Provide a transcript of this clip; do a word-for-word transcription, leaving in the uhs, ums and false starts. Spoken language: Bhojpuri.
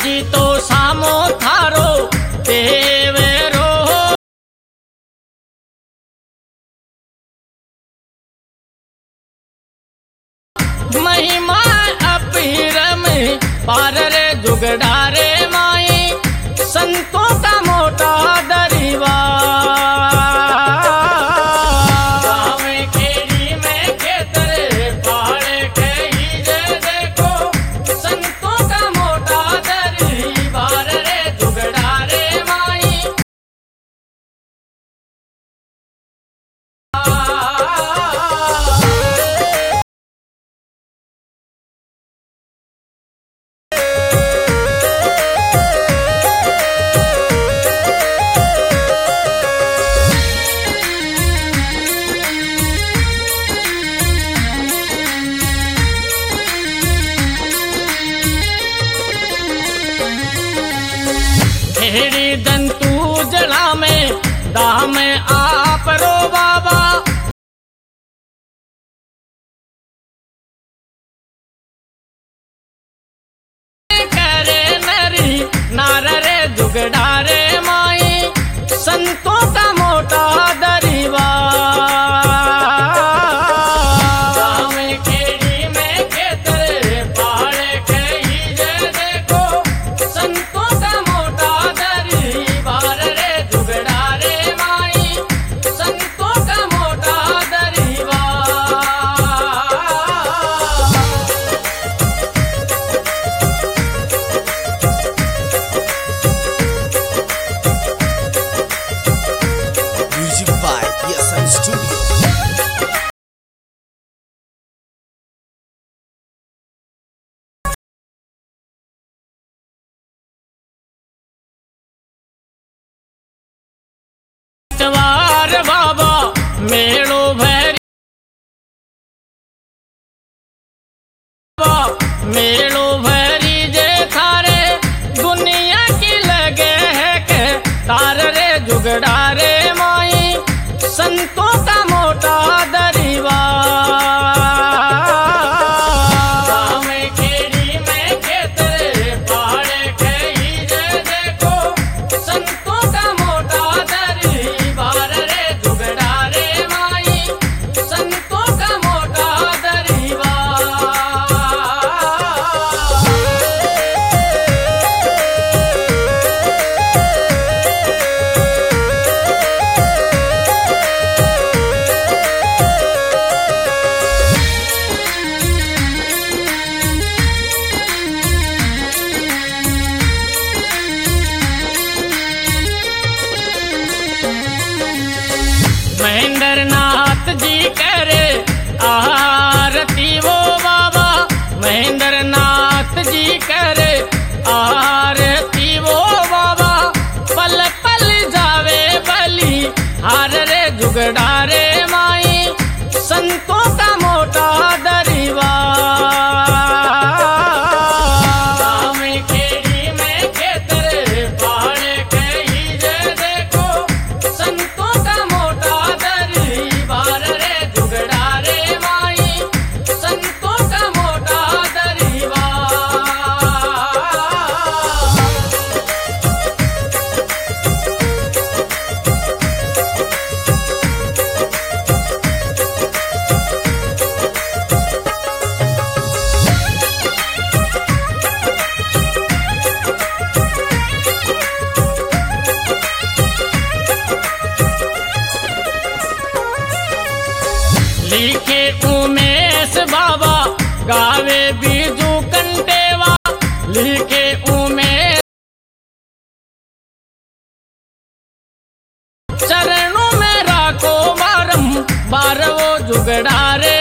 जी तो सामो थारो देवेरो महिमा अपीरम पार रे जुगड़ारे माई संतों का मोटा दरिवा हेरी दंतू जड़ा में दाह में आप रो बाबा करे नरी नार रे जुगड़ारे माई संतों का मोटा दरिवा बाबा मेलो भैरी मेलो भैरी जे थारे दुनिया की लगे है के तार रे जुगड़ारे माई संतों का मोटा दरिवा महेंद्र नाथ जी करे आरती वो बाबा महेंद्र नाथ जी करे आरती वो बाबा पल पल जावे बलि हार रे जुगड़ारे माई संतों का मोटा दरिवा लिखे उमेश बाबा गावे बीजू कंटेवा लिखे उमेश चरणों में राखो बारम बार वो जुगड़ारे